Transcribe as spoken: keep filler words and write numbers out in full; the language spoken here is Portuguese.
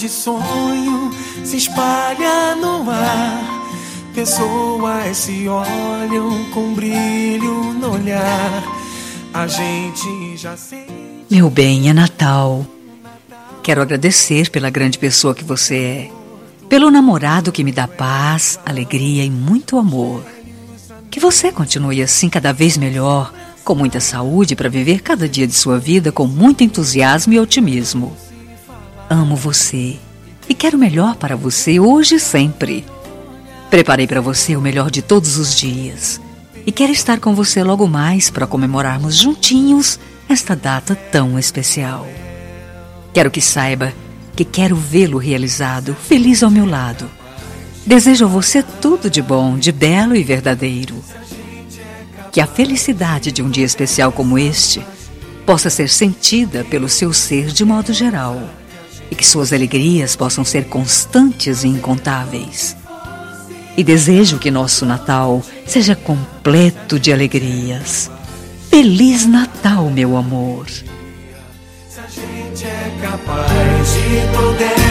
sonho se espalha no ar. Pessoas se olham com brilho no olhar. A gente já sente. Meu bem, é Natal. Quero agradecer pela grande pessoa que você é, pelo namorado que me dá paz, alegria e muito amor. Que você continue assim cada vez melhor, com muita saúde para viver cada dia de sua vida com muito entusiasmo e otimismo. Amo você e quero o melhor para você hoje e sempre. Preparei para você o melhor de todos os dias e quero estar com você logo mais para comemorarmos juntinhos esta data tão especial. Quero que saiba que quero vê-lo realizado, feliz ao meu lado. Desejo a você tudo de bom, de belo e verdadeiro. Que a felicidade de um dia especial como este possa ser sentida pelo seu ser de modo geral e que suas alegrias possam ser constantes e incontáveis. E desejo que nosso Natal seja completo de alegrias. Feliz Natal, meu amor! Se a gente é capaz de poder